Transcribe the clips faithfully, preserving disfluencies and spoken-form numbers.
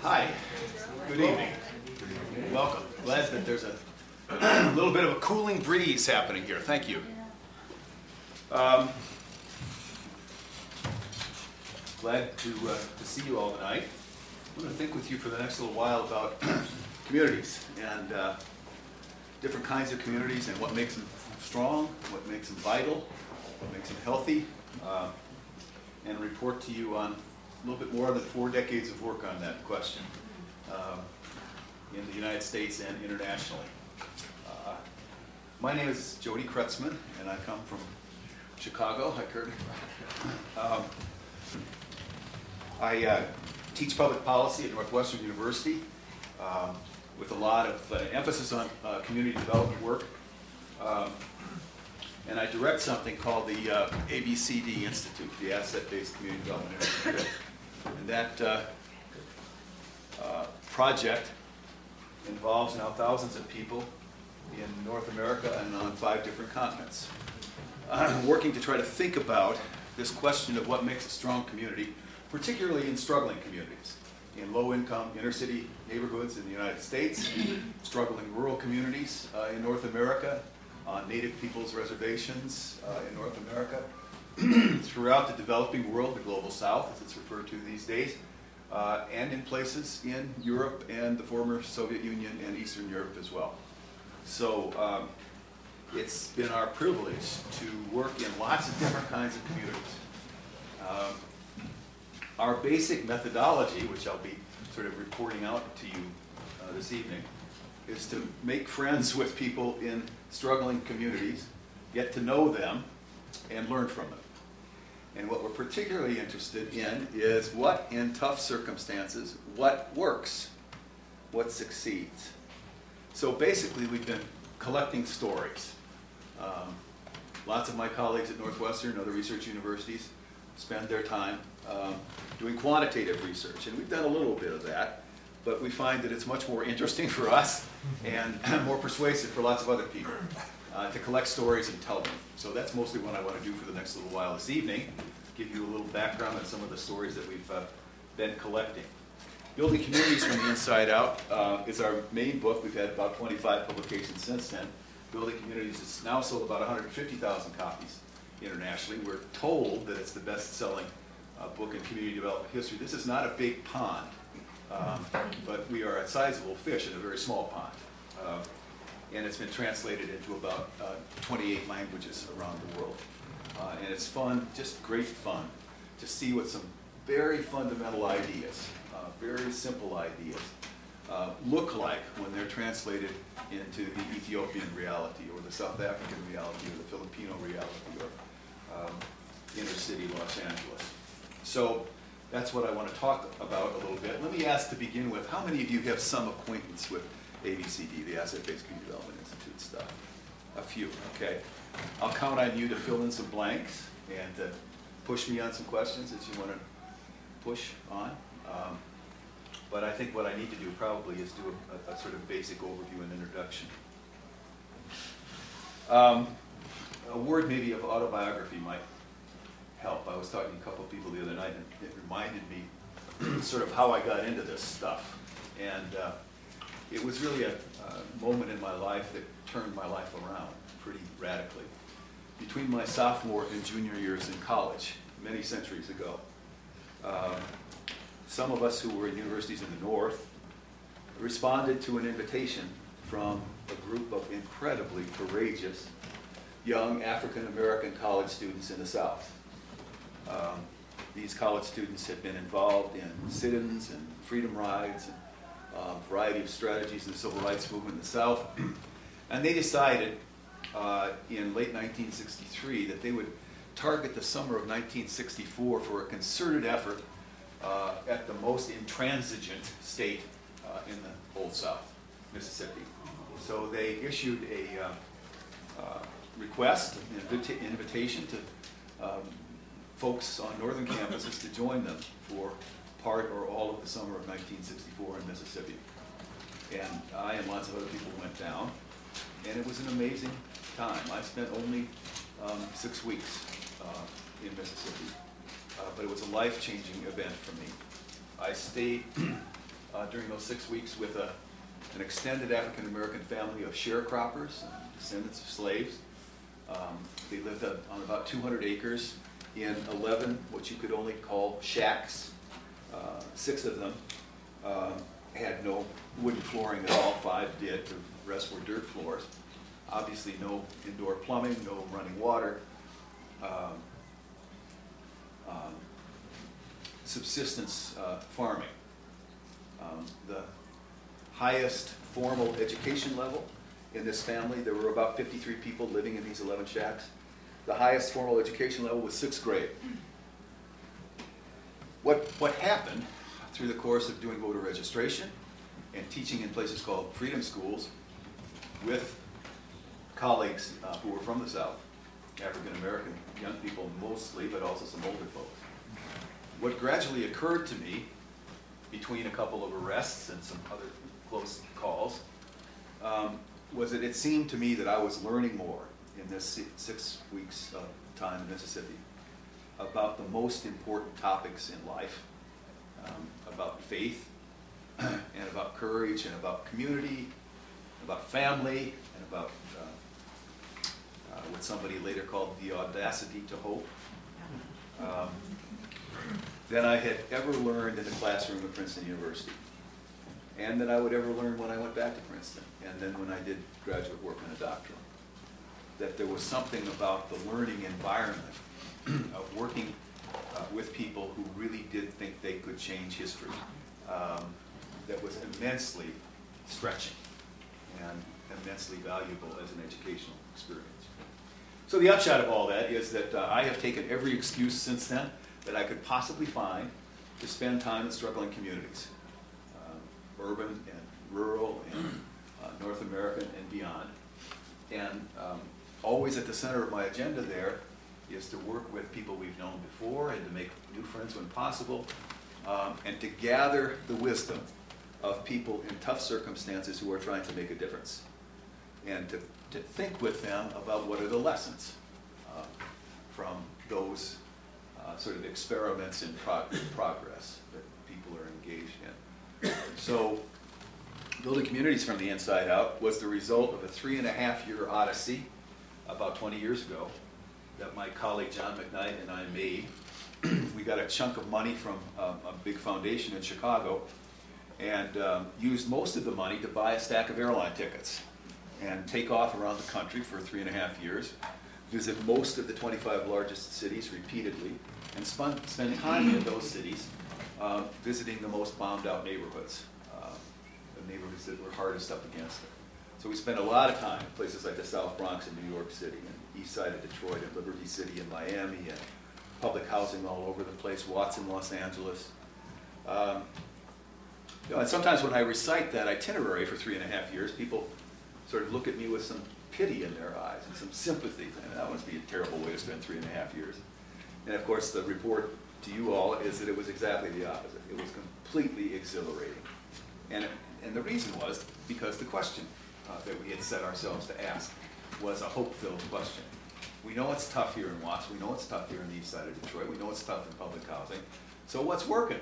Hi, good evening. Welcome. Glad that there's a little bit of a cooling breeze happening here. Thank you. Um, glad to, uh, to see you all tonight. I'm going to think with you for the next little while about communities and uh, different kinds of communities and what makes them strong, what makes them vital, what makes them healthy, uh, and report to you on a little bit more than four decades of work on that question um, in the United States and internationally. Uh, my name is Jody Kretzmann, and I come from Chicago. Hi, Kurt. Um, I uh, teach public policy at Northwestern University um, with a lot of uh, emphasis on uh, community development work. Um, and I direct something called the uh, A B C D Institute, the Asset-Based Community Development Institute. And that uh, uh, project involves now thousands of people in North America and on five different continents. I'm working to try to think about this question of what makes a strong community, particularly in struggling communities, in low-income inner-city neighborhoods in the United States, struggling rural communities uh, in North America, on Native peoples' reservations uh, in North America, throughout the developing world, the global south, as it's referred to these days, uh, and in places in Europe and the former Soviet Union and Eastern Europe as well. So um, it's been our privilege to work in lots of different kinds of communities. Um, our basic methodology, which I'll be sort of reporting out to you uh, this evening, is to make friends with people in struggling communities, get to know them, and learn from them. And what we're particularly interested in is what, in tough circumstances, what works, what succeeds. So basically, we've been collecting stories. Um, lots of my colleagues at Northwestern and other research universities spend their time um, doing quantitative research, and we've done a little bit of that, but we find that it's much more interesting for us and more persuasive for lots of other people. Uh, to collect stories and tell them. So that's mostly what I want to do for the next little while this evening, give you a little background on some of the stories that we've uh, been collecting. Building Communities from the Inside Out uh, is our main book. We've had about twenty-five publications since then. Building Communities has now sold about one hundred fifty thousand copies internationally. We're told that it's the best-selling uh, book in community development history. This is not a big pond, um, but we are a sizable fish in a very small pond. Uh, and it's been translated into about uh, twenty-eight languages around the world. Uh, and it's fun, just great fun, to see what some very fundamental ideas, uh, very simple ideas, uh, look like when they're translated into the Ethiopian reality, or the South African reality, or the Filipino reality, or um, inner city Los Angeles. So that's what I want to talk about a little bit. Let me ask to begin with, how many of you have some acquaintance with A B C D, the Asset-Based Community Development Institute stuff? A few, okay. I'll count on you to fill in some blanks and to push me on some questions that you want to push on. Um, but I think what I need to do probably is do a, a sort of basic overview and introduction. Um, a word maybe of autobiography might help. I was talking to a couple of people the other night, and it reminded me sort of how I got into this stuff. And uh, it was really a, a moment in my life that turned my life around pretty radically. Between my sophomore and junior years in college, many centuries ago, um, some of us who were in universities in the North responded to an invitation from a group of incredibly courageous young African-American college students in the South. Um, these college students had been involved in sit-ins and freedom rides and a variety of strategies in the civil rights movement in the South. And they decided uh, in late nineteen sixty-three that they would target the summer of nineteen sixty-four for a concerted effort uh, at the most intransigent state uh, in the Old South, Mississippi. So they issued a uh, uh, request, an invita- invitation to um, folks on northern campuses to join them for part or all of the summer of nineteen sixty-four in Mississippi. And I and lots of other people went down, and it was an amazing time. I spent only um, six weeks uh, in Mississippi, uh, but it was a life-changing event for me. I stayed uh, during those six weeks with a, an extended African-American family of sharecroppers, uh, descendants of slaves. Um, they lived on, on about two hundred acres in eleven, what you could only call shacks. Uh, six of them uh, had no wooden flooring at all, five did, the rest were dirt floors. Obviously no indoor plumbing, no running water. Um, um, subsistence uh, farming. Um, the highest formal education level in this family, there were about fifty-three people living in these eleven shacks. The highest formal education level was sixth grade. What, what happened through the course of doing voter registration and teaching in places called freedom schools with colleagues uh, who were from the South, African American young people mostly, but also some older folks. What gradually occurred to me between a couple of arrests and some other close calls um, was that it seemed to me that I was learning more in this six, six weeks of time in Mississippi about the most important topics in life, um, about faith and about courage and about community, about family and about uh, uh, what somebody later called the audacity to hope, um, than I had ever learned in the classroom at Princeton University, and that I would ever learn when I went back to Princeton, and then when I did graduate work in a doctoral. That there was something about the learning environment of working uh, with people who really did think they could change history um, that was immensely stretching and immensely valuable as an educational experience. So the upshot of all that is that uh, I have taken every excuse since then that I could possibly find to spend time in struggling communities, uh, urban and rural and uh, North American and beyond. And um, always at the center of my agenda there is to work with people we've known before and to make new friends when possible, um, and to gather the wisdom of people in tough circumstances who are trying to make a difference, and to, to think with them about what are the lessons uh, from those uh, sort of experiments in prog progress that people are engaged in. So building communities from the inside out was the result of a three and a half year odyssey about twenty years ago that my colleague John McKnight and I made. We got a chunk of money from um, a big foundation in Chicago and um, used most of the money to buy a stack of airline tickets and take off around the country for three and a half years, visit most of the twenty-five largest cities repeatedly, and spend, spend time in those cities uh, visiting the most bombed out neighborhoods, uh, the neighborhoods that were hardest up against it. So we spent a lot of time in places like the South Bronx in New York City, and east side of Detroit, and Liberty City in Miami, and public housing all over the place, Watson, Los Angeles. Um, you know, and sometimes when I recite that itinerary for three and a half years, people sort of look at me with some pity in their eyes and some sympathy. I mean, that must be a terrible way to spend three and a half years. And of course, the report to you all is that it was exactly the opposite. It was completely exhilarating. And, and the reason was because the question uh, that we had set ourselves to ask was a hope-filled question. We know it's tough here in Watts. We know it's tough here in the east side of Detroit. We know it's tough in public housing. So what's working?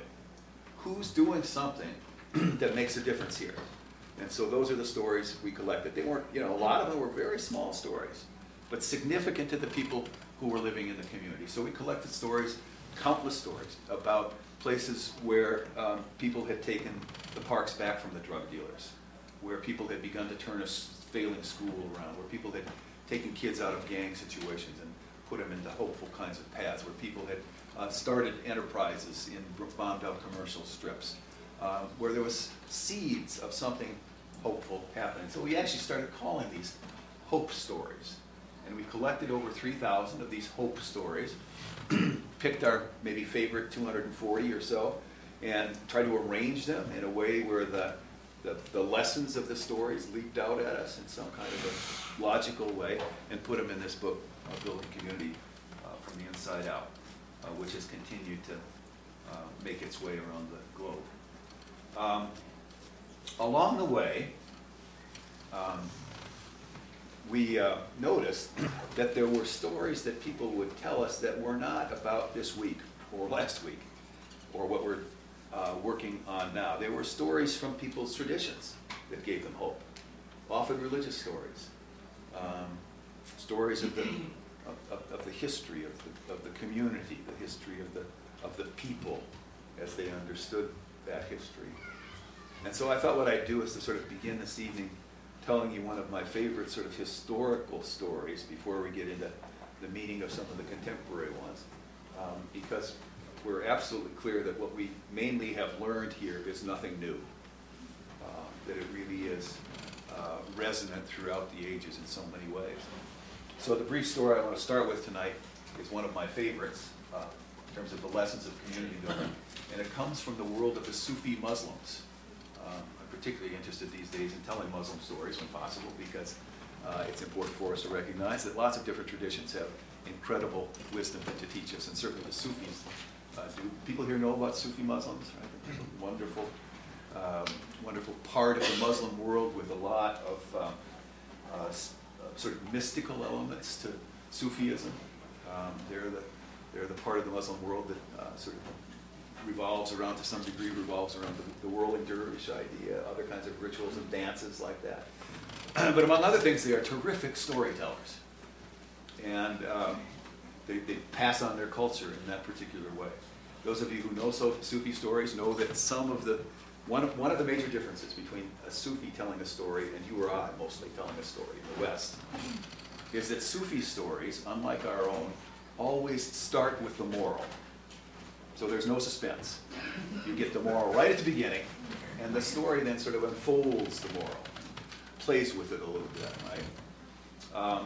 Who's doing something that makes a difference here? And so those are the stories we collected. They weren't, you know, a lot of them were very small stories, but significant to the people who were living in the community. So we collected stories, countless stories, about places where um, people had taken the parks back from the drug dealers, where people had begun to turn a failing school around, where people had taken kids out of gang situations and put them into hopeful kinds of paths, where people had uh, started enterprises in bombed out commercial strips, uh, where there was seeds of something hopeful happening. So we actually started calling these hope stories. And we collected over three thousand of these hope stories, picked our maybe favorite two hundred forty or so, and tried to arrange them in a way where the, the, the lessons of the stories leaped out at us in some kind of a logical way, and put them in this book, uh, Building Community uh, from the Inside Out, uh, which has continued to uh, make its way around the globe. Um, along the way, um, we uh, noticed that there were stories that people would tell us that were not about this week or last week or what we're uh, working working on now. They were stories from people's traditions that gave them hope, often religious stories, um, stories of the, of, of, of the history of the, of the community, the history of the, of the people as they understood that history. And so I thought what I'd do is to sort of begin this evening telling you one of my favorite sort of historical stories before we get into the meaning of some of the contemporary ones, um, because we're absolutely clear that what we mainly have learned here is nothing new, uh, that it really is uh, resonant throughout the ages in so many ways. So the brief story I want to start with tonight is one of my favorites uh, in terms of the lessons of community building, and it comes from the world of the Sufi Muslims. Um, I'm particularly interested these days in telling Muslim stories when possible, because uh, it's important for us to recognize that lots of different traditions have incredible wisdom to teach us, and certainly the Sufis uh, do. People here know about Sufi Muslims, right? It's a wonderful, um, wonderful part of the Muslim world with a lot of um, uh, s- uh, sort of mystical elements to Sufism. Um, they're the they're the part of the Muslim world that uh, sort of revolves around, to some degree, revolves around the, the whirling dervish idea, other kinds of rituals and dances like that. But among other things, they are terrific storytellers. And um, they, they pass on their culture in that particular way. Those of you who know so, Sufi stories know that some of the, one of, one of the major differences between a Sufi telling a story and you or I mostly telling a story in the West is that Sufi stories, unlike our own, always start with the moral. So there's no suspense. You get the moral right at the beginning, and the story then sort of unfolds the moral, plays with it a little bit, right? Um,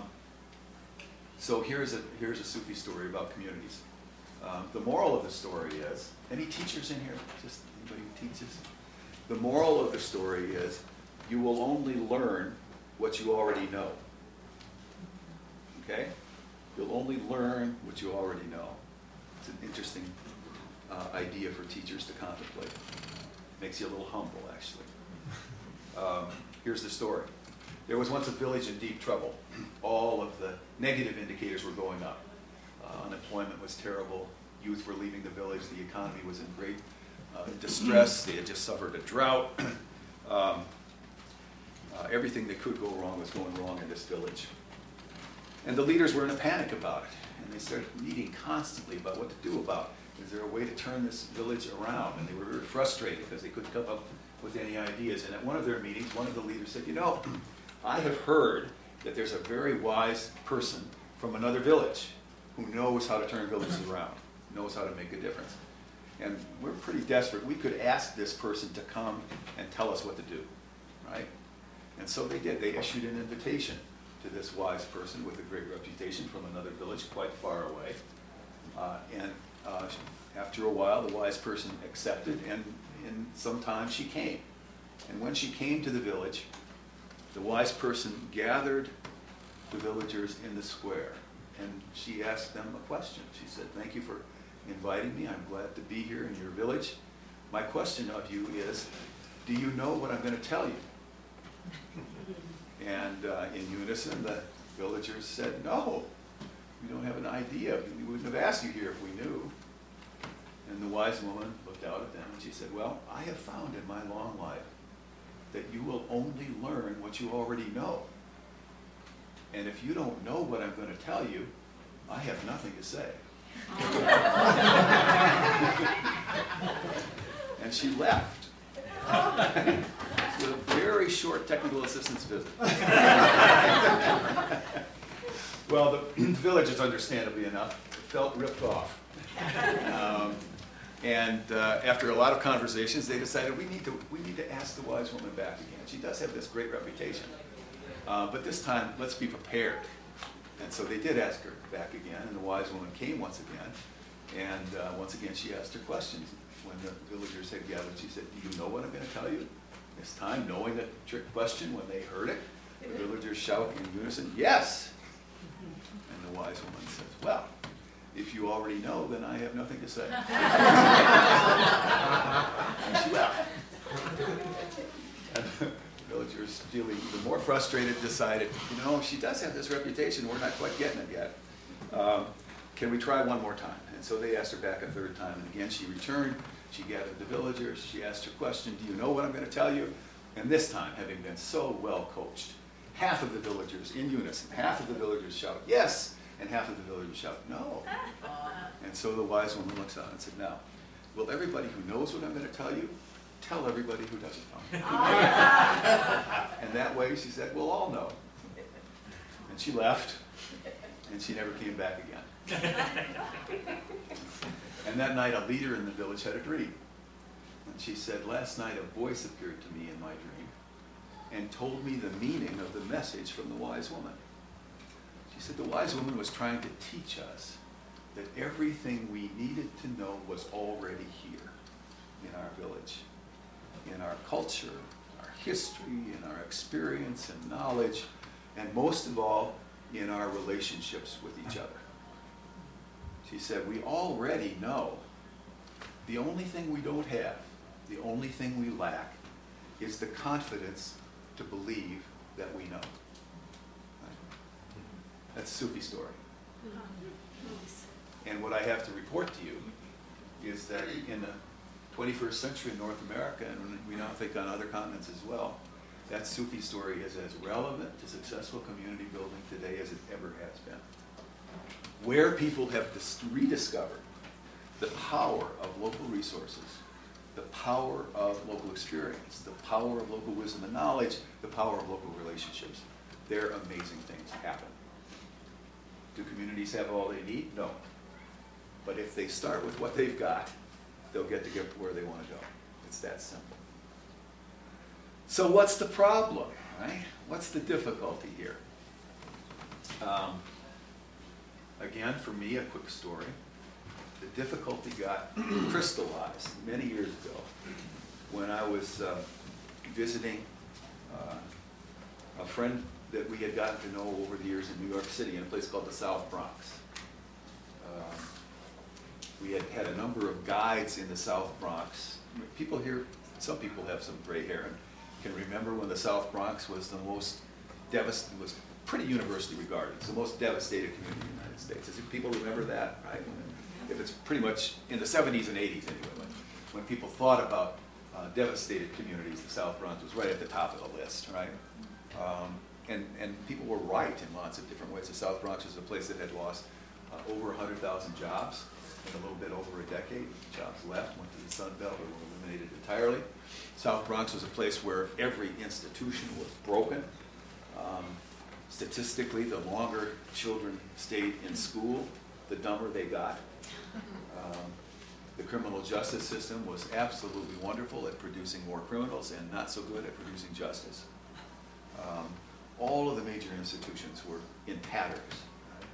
so here's a, here's a Sufi story about communities. Um, the moral of the story is, any teachers in here? Just anybody who teaches? The moral of the story is, you will only learn what you already know. Okay? You'll only learn what you already know. It's an interesting Uh, idea for teachers to contemplate. Makes you a little humble, actually. Um, here's the story. There was once a village in deep trouble. All of the negative indicators were going up. Uh, unemployment was terrible. Youth were leaving the village. The economy was in great uh, distress. They had just suffered a drought. um, uh, everything that could go wrong was going wrong in this village. And the leaders were in a panic about it. And they started meeting constantly about what to do about it. Is there a way to turn this village around? And they were very frustrated because they couldn't come up with any ideas. And at one of their meetings, one of the leaders said, you know, I have heard that there's a very wise person from another village who knows how to turn villages around, knows how to make a difference. And we're pretty desperate. We could ask this person to come and tell us what to do, right? And so they did. They issued an invitation to this wise person with a great reputation from another village quite far away. Uh, and Uh, after a while, the wise person accepted, and in some time she came. And when she came to the village, the wise person gathered the villagers in the square, and she asked them a question. She said, thank you for inviting me. I'm glad to be here in your village. My question of you is, do you know what I'm going to tell you? And uh, in unison, the villagers said, no. We don't have an idea. We wouldn't have asked you here if we knew. And the wise woman looked out at them and she said, well, I have found in my long life that you will only learn what you already know. And if you don't know what I'm going to tell you, I have nothing to say. And she left. With a very short technical assistance visit. Well, the villagers, understandably enough, felt ripped off. Um, and uh, after a lot of conversations, they decided we need to we need to ask the wise woman back again. She does have this great reputation, uh, but this time let's be prepared. And so they did ask her back again, and the wise woman came once again. And uh, once again, she asked her questions. When the villagers had gathered, she said, "Do you know what I'm going to tell you?" This time, knowing the trick question, when they heard it, the villagers shout in unison, "Yes!" And the wise woman says, well, if you already know, then I have nothing to say. And she left. And the villagers, feeling even more frustrated, decided, you know, she does have this reputation, we're not quite getting it yet. Um, can we try one more time? And so they asked her back a third time, and again she returned. She gathered the villagers. She asked her question, do you know what I'm going to tell you? And this time, having been so well coached, half of the villagers in unison, half of the villagers shout, yes, and half of the villagers shout, no. And so the wise woman looks out and said, now, will everybody who knows what I'm going to tell you, tell everybody who doesn't know? And that way, she said, we'll all know. And she left, and she never came back again. And that night, a leader in the village had a dream. And she said, last night a voice appeared to me in my dream and told me the meaning of the message from the wise woman. She said the wise woman was trying to teach us that everything we needed to know was already here in our village, in our culture, our history, in our experience and knowledge, and most of all, in our relationships with each other. She said, we already know. The only thing we don't have, the only thing we lack, is the confidence to believe that we know. Right? That's a Sufi story. And what I have to report to you is that in the twenty-first century in North America, and we now think on other continents as well, that Sufi story is as relevant to successful community building today as it ever has been. Where people have dis- rediscovered the power of local resources, the power of local experience, the power of local wisdom and knowledge, the power of local relationships, there amazing things happen. Do communities have all they need? No. But if they start with what they've got, they'll get to get where they want to go. It's that simple. So what's the problem, right? What's the difficulty here? Um, again, for me, a quick story. The difficulty got crystallized many years ago when I was uh, visiting uh, a friend that we had gotten to know over the years in New York City in a place called the South Bronx. Um, we had had a number of guides in the South Bronx. People here, some people have some gray hair and can remember when the South Bronx was the most devastating, was pretty universally regarded. It's the most devastated community in the United States. Does people remember that, right? If it's pretty much in the seventies and eighties anyway, when, when people thought about uh, devastated communities, the South Bronx was right at the top of the list, right? Um, and, and people were right in lots of different ways. The South Bronx was a place that had lost uh, over one hundred thousand jobs in a little bit over a decade. Jobs left, went to the Sun Belt, or were eliminated entirely. South Bronx was a place where every institution was broken. Um, statistically, the longer children stayed in school, the dumber they got. Um, the criminal justice system was absolutely wonderful at producing more criminals and not so good at producing justice. Um, all of the major institutions were in tatters. Right?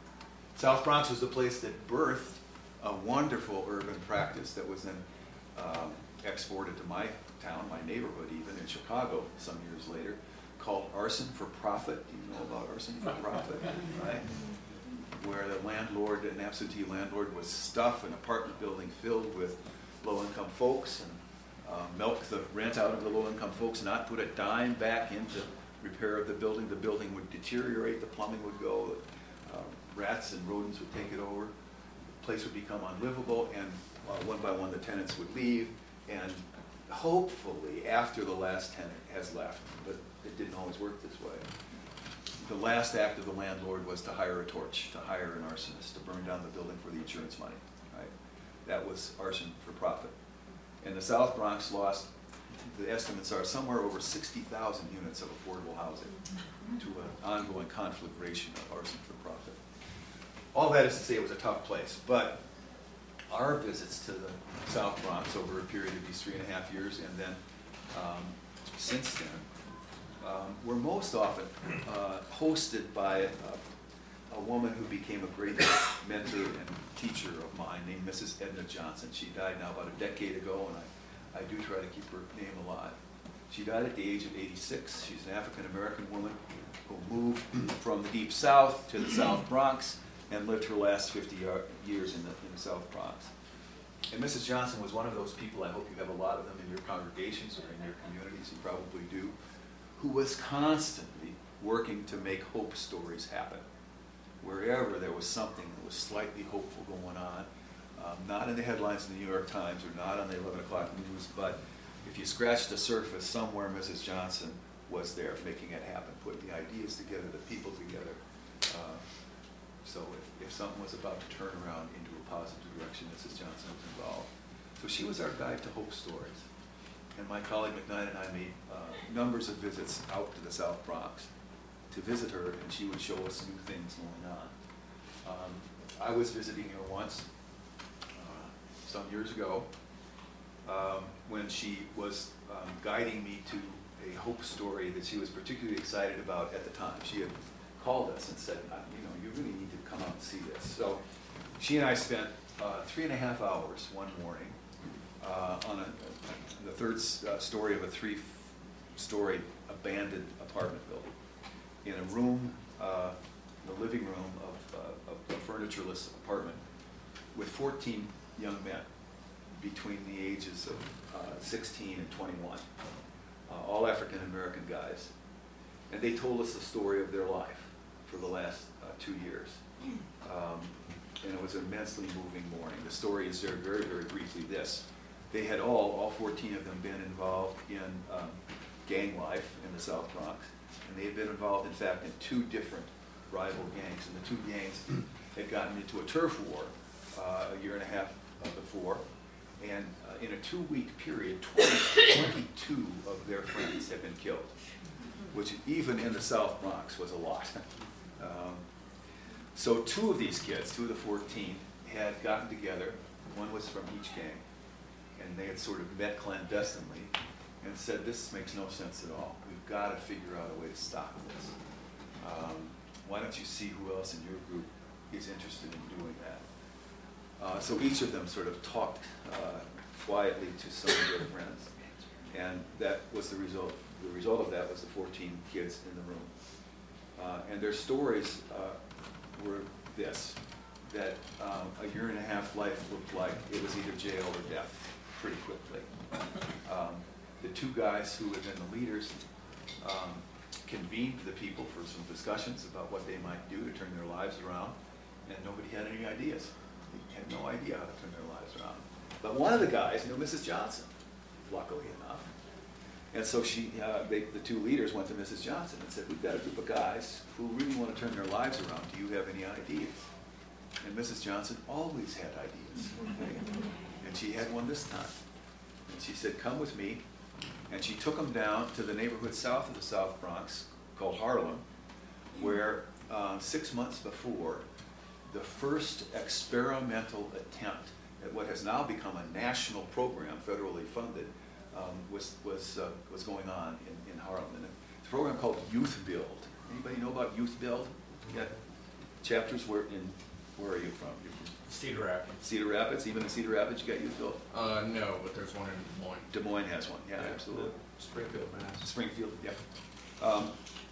South Bronx was the place that birthed a wonderful urban practice that was then um, exported to my town, my neighborhood even, in Chicago some years later, called arson for profit. Do you know about arson for profit? Right? Where the landlord, an absentee landlord, would stuff an apartment building filled with low-income folks and uh, milk the rent out of the low-income folks, not put a dime back into repair of the building. The building would deteriorate, the plumbing would go, uh, rats and rodents would take it over, the place would become unlivable, and uh, one by one the tenants would leave, and hopefully after the last tenant has left, but it didn't always work this way. The last act of the landlord was to hire a torch, to hire an arsonist, to burn down the building for the insurance money, right? That was arson for profit. And the South Bronx lost, the estimates are somewhere over sixty thousand units of affordable housing to an ongoing conflagration of arson for profit. All that is to say it was a tough place, but our visits to the South Bronx over a period of these three and a half years, and then um, since then, Um, were most often uh, hosted by a, a woman who became a great mentor and teacher of mine named Missus Edna Johnson. She died now about a decade ago, and I, I do try to keep her name alive. She died at the age of eighty-six. She's an African-American woman who moved from the Deep South to the South Bronx and lived her last fifty years in the, in the South Bronx. And Missus Johnson was one of those people, I hope you have a lot of them in your congregations or in your communities, you probably do, who was constantly working to make hope stories happen. Wherever there was something that was slightly hopeful going on, Um, not in the headlines in the New York Times or not on the eleven o'clock news, but if you scratch the surface, somewhere Missus Johnson was there making it happen, putting the ideas together, the people together. Uh, so if, if something was about to turn around into a positive direction, Missus Johnson was involved. So she was our guide to hope stories. And my colleague McKnight and I made uh, numbers of visits out to the South Bronx to visit her, and she would show us new things going on. Um, I was visiting her once, uh, some years ago, um, when she was um, guiding me to a hope story that she was particularly excited about at the time. She had called us and said, you know, you really need to come out and see this. So she and I spent uh, three and a half hours one morning uh, on a, the third uh, story of a three-story abandoned apartment building in a room, uh, the living room of, uh, of a furnitureless apartment with fourteen young men between the ages of uh, sixteen and twenty-one, uh, all African-American guys. And they told us the story of their life for the last uh, two years. Um, and it was an immensely moving morning. The story is there very, very briefly this. They had all, all fourteen of them, been involved in um, gang life in the South Bronx. And they had been involved, in fact, in two different rival gangs. And the two gangs had gotten into a turf war uh, a year and a half uh, before. And uh, in a two-week period, twenty, twenty-two of their friends had been killed, which even in the South Bronx was a lot. um, so two of these kids, two of the fourteen, had gotten together. One was from each gang. And they had sort of met clandestinely and said, this makes no sense at all. We've got to figure out a way to stop this. Um, why don't you see who else in your group is interested in doing that? Uh, so each of them sort of talked uh, quietly to some of their friends. And that was the result. The result of that was the fourteen kids in the room. Uh, and their stories uh, were this, that um, a year and a half life looked like it was either jail or death pretty quickly. Um, the two guys who had been the leaders um, convened the people for some discussions about what they might do to turn their lives around, and nobody had any ideas. They had no idea how to turn their lives around. But one of the guys knew Missus Johnson, luckily enough. And so she, uh, they, the two leaders went to Missus Johnson and said, we've got a group of guys who really want to turn their lives around. Do you have any ideas? And Missus Johnson always had ideas. Okay? And she had one this time. And she said, come with me. And she took them down to the neighborhood south of the South Bronx called Harlem, where uh, six months before, the first experimental attempt at what has now become a national program, federally funded, um, was, was, uh, was going on in, in Harlem. And it's a program called Youth Build. Anybody know about Youth Build? Yeah. Chapters where in, where are you from? You're from Cedar Rapids. Cedar Rapids, even in Cedar Rapids you got Youth Build? Uh, no, but there's one in Des Moines. Des Moines has one, yeah, Yeah. absolutely. Springfield, Mass. Springfield, yep. Um,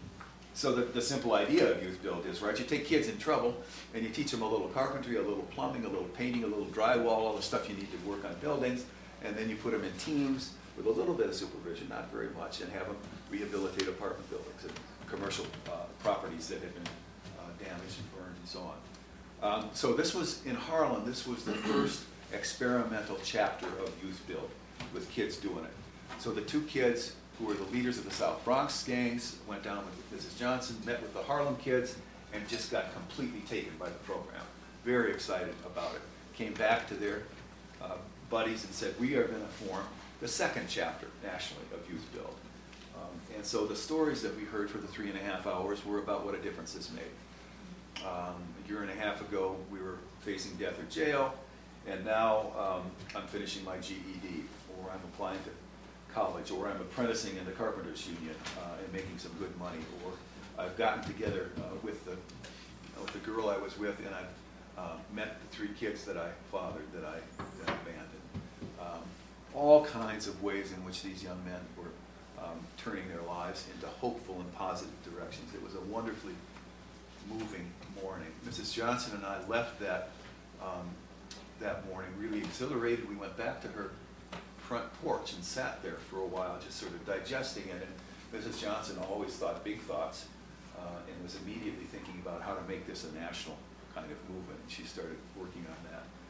so the, the simple idea of Youth Build is, right, you take kids in trouble and you teach them a little carpentry, a little plumbing, a little painting, a little drywall, all the stuff you need to work on buildings, and then you put them in teams with a little bit of supervision, not very much, and have them rehabilitate apartment buildings and commercial uh, properties that have been uh, damaged and burned and so on. Um, so this was, in Harlem, this was the first experimental chapter of Youth Build, with kids doing it. So the two kids who were the leaders of the South Bronx gangs went down with Missus Johnson, met with the Harlem kids, and just got completely taken by the program. Very excited about it. Came back to their uh, buddies and said, we are going to form the second chapter nationally of Youth Build. Um, and so the stories that we heard for the three and a half hours were about what a difference this made. Um, a year and a half ago, we were facing death or jail, and now um, I'm finishing my G E D, or I'm applying to college, or I'm apprenticing in the Carpenters Union uh, and making some good money, or I've gotten together uh, with the uh, with the girl I was with, and I've uh, met the three kids that I fathered, that I, that I abandoned. Um, all kinds of ways in which these young men were um, turning their lives into hopeful and positive directions. It was a wonderfully moving morning. Missus Johnson and I left that um, that morning really exhilarated. We went back to her front porch and sat there for a while, just sort of digesting it. And Missus Johnson always thought big thoughts uh, and was immediately thinking about how to make this a national kind of movement. She started working on that.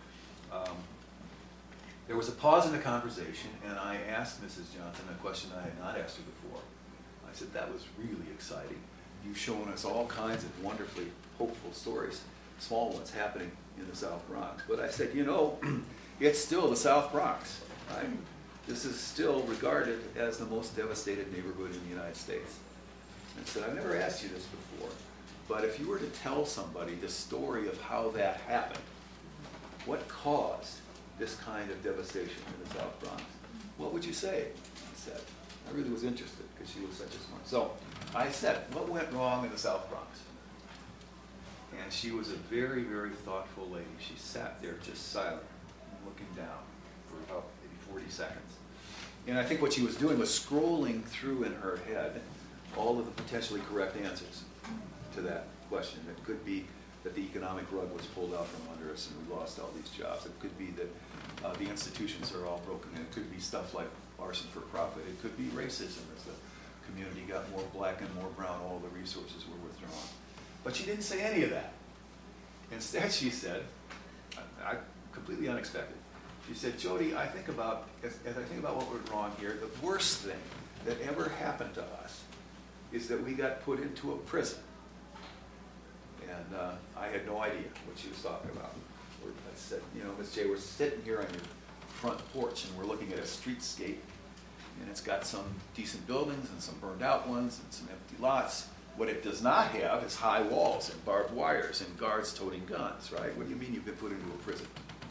Um, There was a pause in the conversation, and I asked Missus Johnson a question I had not asked her before. I said, that was really exciting. You've shown us all kinds of wonderfully hopeful stories, small ones happening in the South Bronx. But I said, you know, it's still the South Bronx, right? This is still regarded as the most devastated neighborhood in the United States. I said, I've never asked you this before, but if you were to tell somebody the story of how that happened, what caused this kind of devastation in the South Bronx, what would you say? I said. I really was interested because she was such a smart. So I said, what went wrong in the South Bronx? And she was a very, very thoughtful lady. She sat there just silent, looking down for about maybe forty seconds. And I think what she was doing was scrolling through in her head all of the potentially correct answers to that question. It could be that the economic rug was pulled out from under us and we lost all these jobs. It could be that uh, the institutions are all broken. It could be stuff like arson for profit. It could be racism as the community got more black and more brown, all the resources were withdrawn. But she didn't say any of that. Instead, she said, I, I, completely unexpected, she said, Jody, I think about, as, as I think about what went wrong here, the worst thing that ever happened to us is that we got put into a prison. And uh, I had no idea what she was talking about. We're, I said, you know, Miss J, we're sitting here on your front porch and we're looking at a streetscape, and it's got some decent buildings and some burned out ones and some empty lots. What it does not have is high walls and barbed wires and guards toting guns, right? What do you mean you've been put into a prison?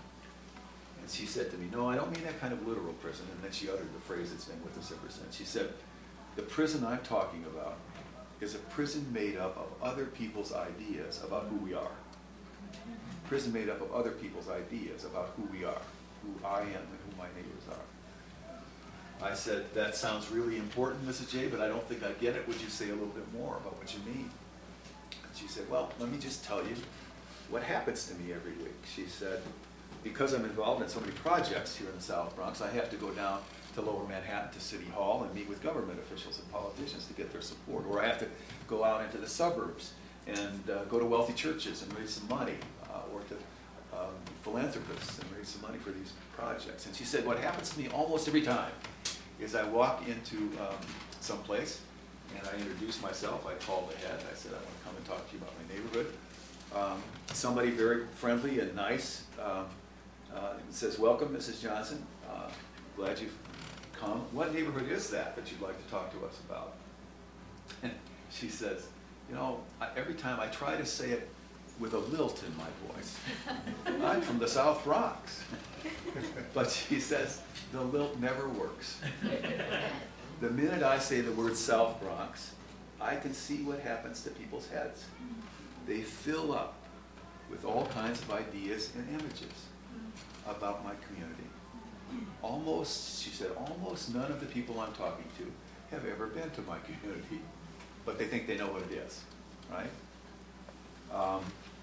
And she said to me, no, I don't mean that kind of literal prison. And then she uttered the phrase that's been with us ever since. She said, the prison I'm talking about is a prison made up of other people's ideas about who we are. Prison made up of other people's ideas about who we are, who I am and who my neighbors are. I said, that sounds really important, Missus J, but I don't think I get it. Would you say a little bit more about what you mean? And she said, well, let me just tell you what happens to me every week. She said, because I'm involved in so many projects here in the South Bronx, I have to go down to Lower Manhattan to City Hall and meet with government officials and politicians to get their support. Or I have to go out into the suburbs and uh, go to wealthy churches and raise some money, uh, or to um, philanthropists and raise some money for these projects. And she said, what happens to me almost every time is I walk into um, some place and I introduce myself. I call the head. I said, I want to come and talk to you about my neighborhood. Um, somebody very friendly and nice um, uh, says, welcome, Missus Johnson. Uh, glad you've come. What neighborhood is that that you'd like to talk to us about? And she says, you know, I, every time I try to say it with a lilt in my voice. I'm from the South Bronx. But she says, the lilt never works. The minute I say the word South Bronx, I can see what happens to people's heads. They fill up with all kinds of ideas and images about my community. Almost, she said, almost none of the people I'm talking to have ever been to my community, but they think they know what it is, right? Um,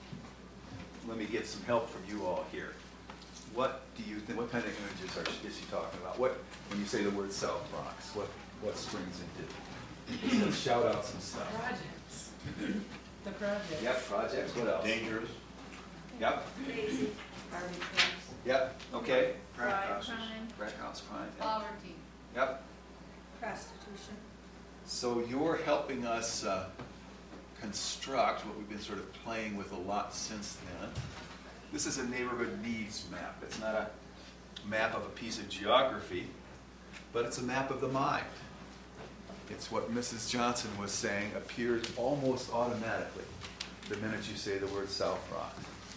let me get some help from you all here. What do you think, what kind of images are, is she talking about? What, when you say the word South Bronx, what, what springs into? Let's shout out some stuff. Projects. The projects. Yep, projects, what else? Dangerous. Yep, Lazy. Garbage cans. yep, okay. Crime. Red house crime, yep. Poverty. Yep. Prostitution. So you're helping us uh, construct what we've been sort of playing with a lot since then. This is a neighborhood needs map. It's not a map of a piece of geography, but it's a map of the mind. It's what Missus Johnson was saying appears almost automatically the minute you say the word South Bronx.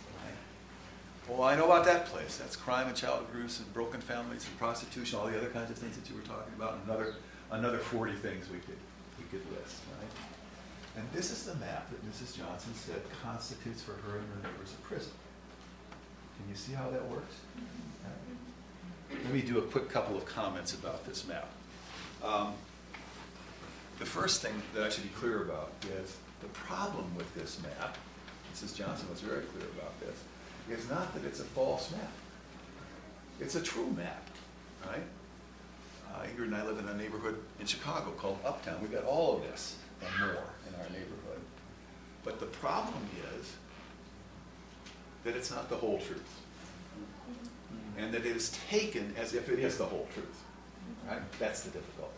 Right? Well, I know about that place. That's crime and child abuse and broken families and prostitution, all the other kinds of things that you were talking about, and another, another forty things we could, we could list, right? And this is the map that Missus Johnson said constitutes for her and her neighbors a prison. Can you see how that works? Right. Let me do a quick couple of comments about this map. Um, the first thing that I should be clear about is the problem with this map, Missus Johnson was very clear about this, is not that it's a false map. It's a true map, right? Uh, Ingrid and I live in a neighborhood in Chicago called Uptown. We've got all of this and more in our neighborhood. But the problem is that it's not the whole truth. and that it is taken as if it is the whole truth. Right? That's the difficulty.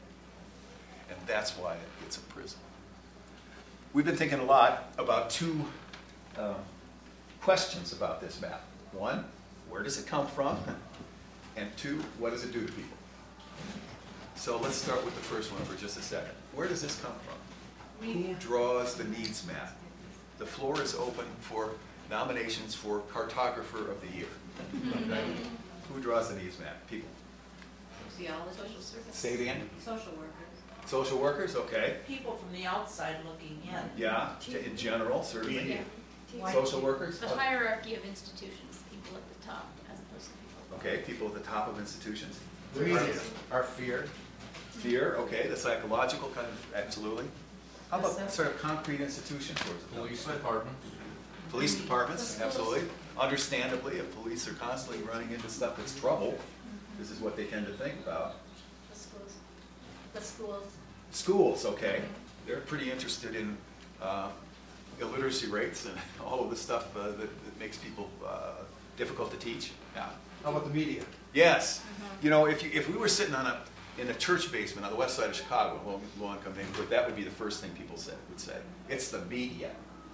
And that's why it's a prison. We've been thinking a lot about two um, questions about this map. One, where does it come from? And two, what does it do to people? So let's start with the first one for just a second. Where does this come from? Who draws the needs map? The floor is open for nominations for Cartographer of the Year. Okay? Who draws the needs map? People. Sociology. Social service. Say it again. Social workers. Social workers, okay. People from the outside looking in. Yeah, in general, certainly. Yeah. Social workers? The hierarchy of institutions, people at the top as opposed to people. Okay, people at the top of institutions. Our fear. Fear, okay, the psychological kind of, absolutely. How about sort of concrete institutions towards the Police department. Police departments, absolutely. Understandably, if police are constantly running into stuff that's trouble, this is what they tend to think about. The schools. The schools. Schools, okay. They're pretty interested in uh, illiteracy rates and all of the stuff uh, that, that makes people uh, difficult to teach. Yeah. How about the media? Yes. You know, if you, if we were sitting on a in a church basement on the west side of Chicago, low, low-income neighborhood, that would be the first thing people said, would say. It's the media.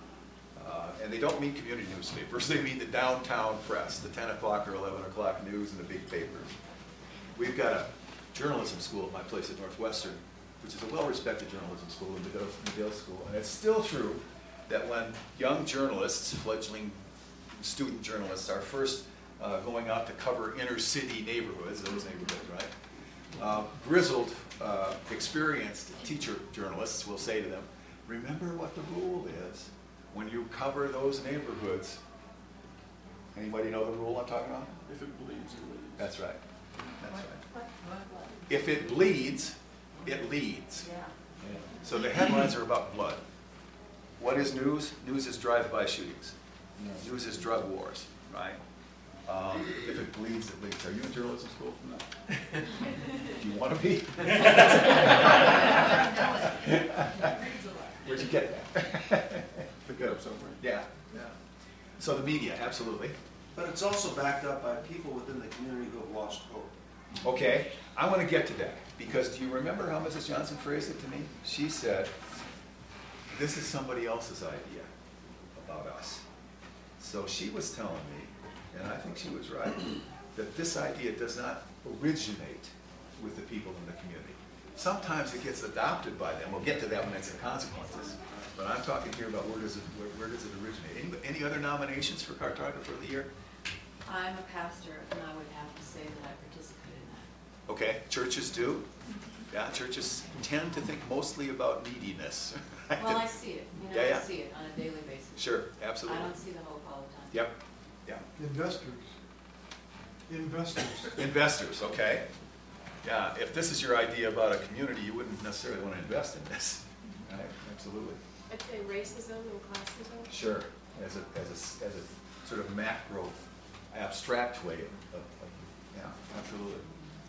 Uh, and they don't mean community newspapers. They mean the downtown press, the ten o'clock or eleven o'clock news and the big papers. We've got a journalism school at my place at Northwestern, which is a well-respected journalism school, the Medill, Medill School. And it's still true that when young journalists, fledgling student journalists, are first uh, going out to cover inner-city neighborhoods, those neighborhoods, right? Uh, grizzled, uh, experienced teacher journalists will say to them, remember what the rule is when you cover those neighborhoods. Anybody know the rule I'm talking about? If it bleeds, it leads. That's right. That's right. What, what, what? If it bleeds, it leads. Yeah. So the headlines are about blood. What is news? News is drive-by shootings. News is drug wars, right? Um, if it bleeds, it leads. Are you in journalism school? No. Do you want to be? Where'd you get that? Pick it up somewhere. Yeah, yeah. So the media, absolutely. But it's also backed up by people within the community who have lost hope. Okay, I want to get to that, because do you remember how Missus Johnson phrased it to me? She said, this is somebody else's idea about us. So she was telling me, and I think she was right, that this idea does not originate with the people in the community. Sometimes it gets adopted by them. We'll get to that when it's the consequences. But I'm talking here about where does it, where, where does it originate? Any, any other nominations for Cartographer of the Year? I'm a pastor, and I would have to say that I participate in that. Okay, churches do. Yeah, churches tend to think mostly about neediness. Well, I see it, you know, Yeah, yeah. I see it on a daily basis. Sure, I absolutely. don't see the hope all the time. Yep, yeah. Investors. Investors. Investors, okay. Yeah, if this is your idea about a community, you wouldn't necessarily want to invest in this. Right, absolutely. I'd say racism and classism. Sure, as a, as a, as a sort of macro, abstract way of, of, of yeah, absolutely.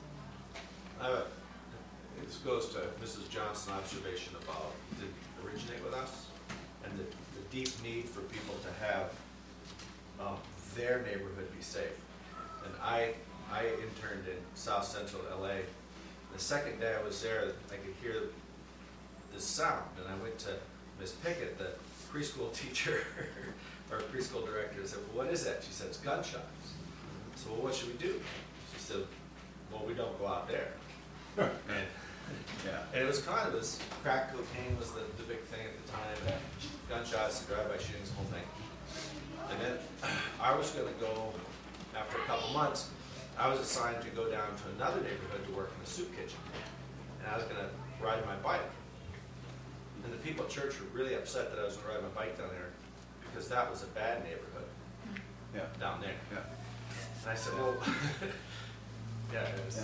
Uh, This goes to Missus Johnson's observation about did it originate with us and the, the deep need for people to have um, their neighborhood be safe. And I, I interned in South Central L A. The second day I was there, I could hear this sound, and I went to Miz Pickett, the preschool teacher or preschool director, and said, well, what is that? She said, it's gunshots. So, well, what should we do? She said, well, we don't go out there. And, Yeah. and it was kind of this, crack cocaine was the, the big thing at the time, and gunshots, and drive-by shootings, the whole thing. And then I was gonna go, after a couple months, I was assigned to go down to another neighborhood to work in the soup kitchen. And I was gonna ride my bike. And the people at church were really upset that I was gonna ride my bike down there, because that was a bad neighborhood Yeah, down there. yeah. And I said, well, yeah, it was, Yeah.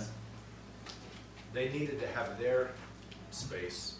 they needed to have their space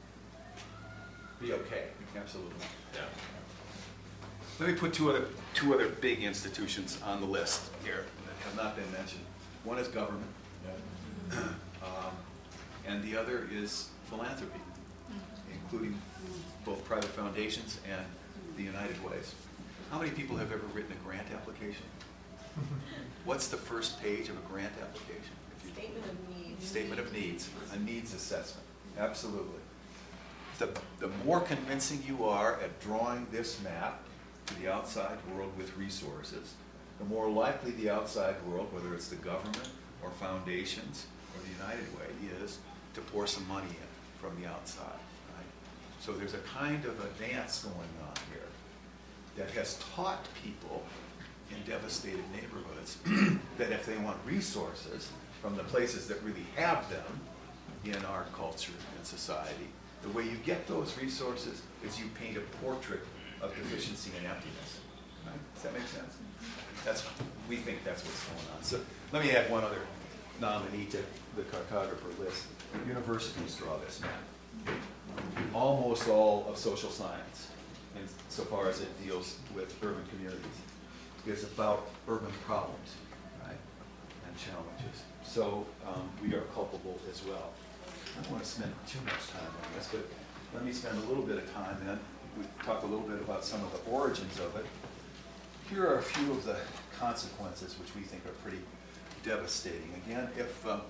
be okay. Absolutely. Yeah. Let me put two other, two other big institutions on the list here that have not been mentioned. One is government, um, and the other is philanthropy, including both private foundations and the United Ways. How many people have ever written a grant application? What's the first page of a grant application? If you- Statement of needs. Statement of needs, a needs assessment, absolutely. The, the more convincing you are at drawing this map to the outside world with resources, the more likely the outside world, whether it's the government or foundations or the United Way, is to pour some money in from the outside, right? So there's a kind of a dance going on here that has taught people in devastated neighborhoods that if they want resources from the places that really have them in our culture and society, the way you get those resources is you paint a portrait of deficiency and emptiness. Right? Does that make sense? That's, we think that's what's going on. So let me add one other nominee to the cartographer list. Universities draw this map. Almost all of social science, insofar as it deals with urban communities, is about urban problems, right, and challenges. So um, we are culpable as well. I don't want to spend too much time on this, but let me spend a little bit of time then. We talk a little bit about some of the origins of it. Here are a few of the consequences which we think are pretty devastating. Again, if um,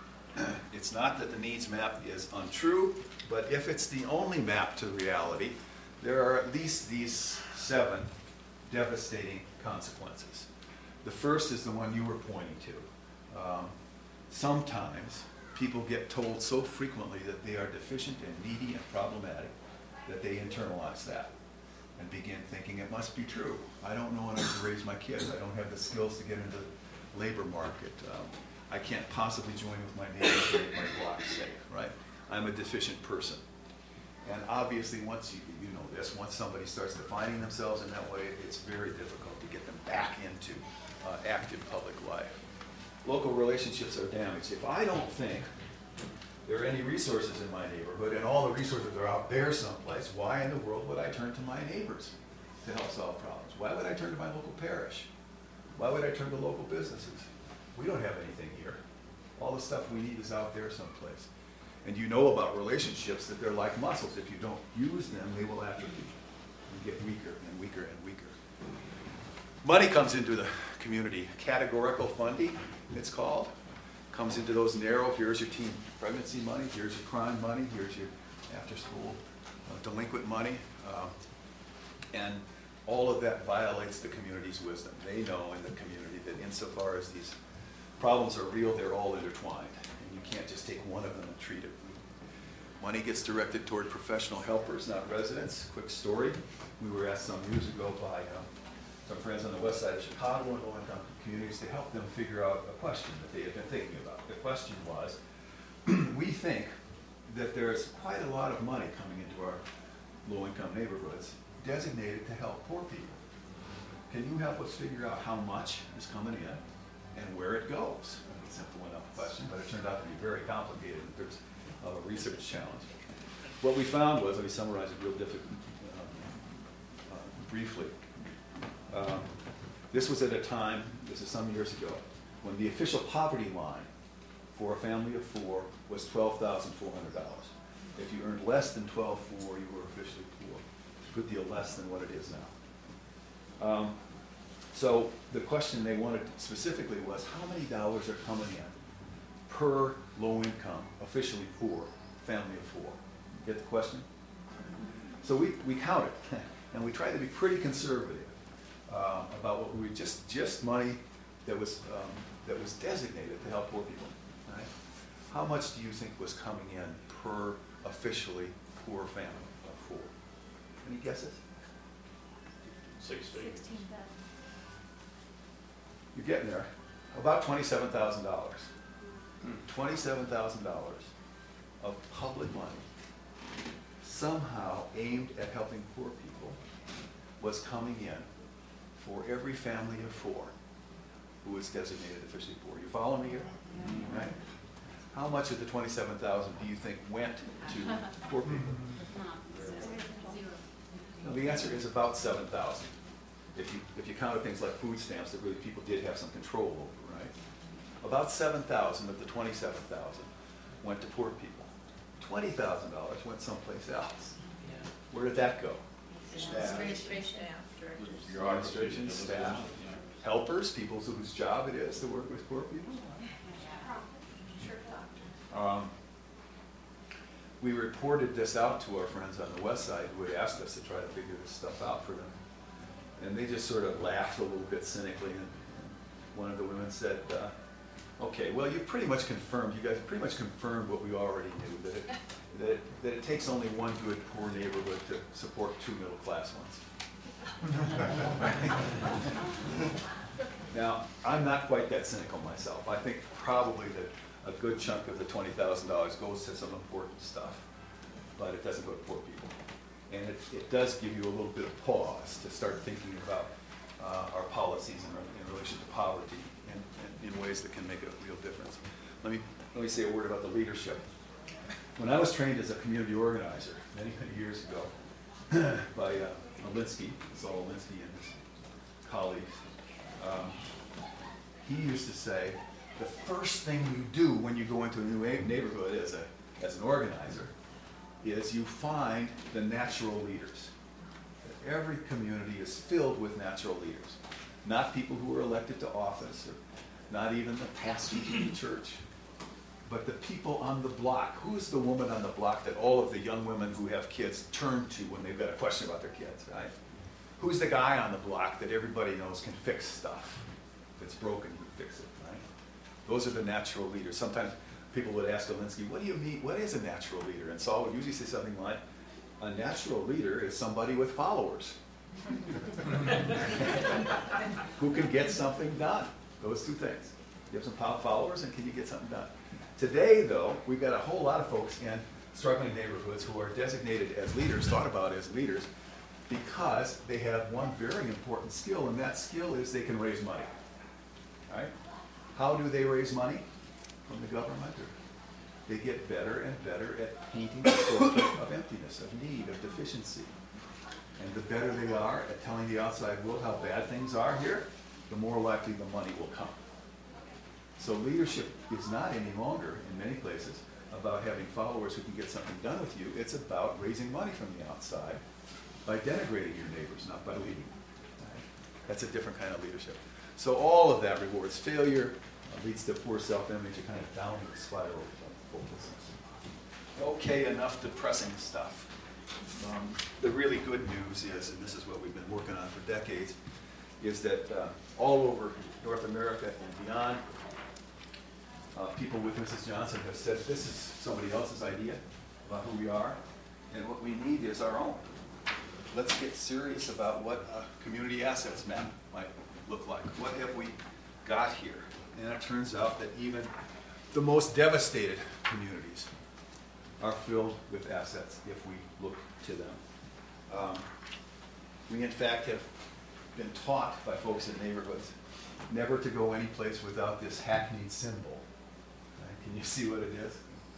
it's not that the needs map is untrue, but if it's the only map to reality, there are at least these seven devastating consequences. The first is the one you were pointing to. Um, sometimes people get told so frequently that they are deficient and needy and problematic that they internalize that and begin thinking it must be true. I don't know enough to raise my kids. I don't have the skills to get into the labor market. Um, I can't possibly join with my neighbors to make my block safe, right? I'm a deficient person. And obviously, once you, you know this, once somebody starts defining themselves in that way, it's very difficult to get them back into uh, active public life. Local relationships are damaged. If I don't think there are any resources in my neighborhood and all the resources are out there someplace, why in the world would I turn to my neighbors to help solve problems? Why would I turn to my local parish? Why would I turn to local businesses? We don't have anything here. All the stuff we need is out there someplace. And you know about relationships that they're like muscles. If you don't use them, they will atrophy and get weaker and weaker and weaker. Money comes into the community. Categorical funding, it's called, comes into those narrow, here's your teen pregnancy money, here's your crime money, here's your after-school uh, delinquent money. Um, and all of that violates the community's wisdom. They know in the community that insofar as these problems are real, they're all intertwined. And you can't just take one of them and treat it. Money gets directed toward professional helpers, not residents. Quick story. We were asked some years ago by uh, some friends on the west side of Chicago and low-income communities to help them figure out a question that they had been thinking about. The question was, we think that there's quite a lot of money coming into our low-income neighborhoods designated to help poor people. Can you help us figure out how much is coming in and where it goes? A simple enough question, but it turned out to be very complicated in terms of a research challenge. What we found was, let me summarize it real difficult, um, uh, briefly. Um, this was at a time, this is some years ago, when the official poverty line for a family of four was twelve thousand four hundred dollars. If you earned less than twelve thousand four hundred dollars, you were officially poor. A good deal less than what it is now. Um, so the question they wanted specifically was, how many dollars are coming in per low income, officially poor, family of four? Get the question? So we, we counted, and we tried to be pretty conservative uh, about what we just, just money that was, um, that was designated to help poor people. Right? How much do you think was coming in per officially poor family of four? Any guesses? Six figures. Sixteen thousand. You're getting there. About twenty-seven thousand dollars. twenty-seven thousand dollars of public money somehow aimed at helping poor people was coming in for every family of four who was designated officially poor. You follow me here? Right? How much of the twenty-seven thousand do you think went to poor people? Well, the answer is about seven thousand. If you, if you counted things like food stamps that really people did have some control over, right? About seven thousand of the twenty-seven thousand went to poor people. twenty thousand dollars went someplace else. Where did that go? Administration staff. Your administration, staff, helpers, people whose job it is to work with poor people. Um, we reported this out to our friends on the west side who had asked us to try to figure this stuff out for them. And they just sort of laughed a little bit cynically, and one of the women said, uh, okay, well, you pretty much confirmed, you guys pretty much confirmed what we already knew, that it, that it, that it takes only one good poor neighborhood to support two middle-class ones. Now, I'm not quite that cynical myself. I think probably that a good chunk of the twenty thousand dollars goes to some important stuff, but it doesn't go to poor people. And it, it does give you a little bit of pause to start thinking about uh, our policies in, in relation to poverty and, and in ways that can make a real difference. Let me, let me say a word about the leadership. When I was trained as a community organizer many, many years ago by uh, Alinsky, Saul Alinsky and his colleagues, um, he used to say, the first thing you do when you go into a new neighborhood as, a, as an organizer is you find the natural leaders. Every community is filled with natural leaders. Not people who are elected to office, or not even the pastors of the church, but the people on the block. Who's the woman on the block that all of the young women who have kids turn to when they've got a question about their kids, right? Who's the guy on the block that everybody knows can fix stuff? If it's broken, you fix it, right? Those are the natural leaders. Sometimes people would ask Alinsky, what do you mean, what is a natural leader? And Saul would usually say something like, a natural leader is somebody with followers who can get something done. Those two things. You have some followers, and can you get something done? Today, though, we've got a whole lot of folks in struggling neighborhoods who are designated as leaders, thought about as leaders, because they have one very important skill, and that skill is they can raise money. Right? How do they raise money? From the government? Or they get better and better at painting the portrait of emptiness, of need, of deficiency. And the better they are at telling the outside world how bad things are here, the more likely the money will come. So leadership is not any longer, in many places, about having followers who can get something done with you. It's about raising money from the outside by denigrating your neighbors, not by leading. Right? That's a different kind of leadership. So all of that rewards failure, uh, leads to poor self-image, a kind of downward spiral of hopelessness. Okay, enough depressing stuff. Um, the really good news is, and this is what we've been working on for decades, is that uh, all over North America and beyond, uh, people with Missus Johnson have said this is somebody else's idea about who we are, and what we need is our own. Let's get serious about what a community assets map might look like. What have we got here? And it turns out that even the most devastated communities are filled with assets if we look to them. Um, we, in fact, have been taught by folks in neighborhoods never to go any place without this hackneyed symbol. Right? Can you see what it is?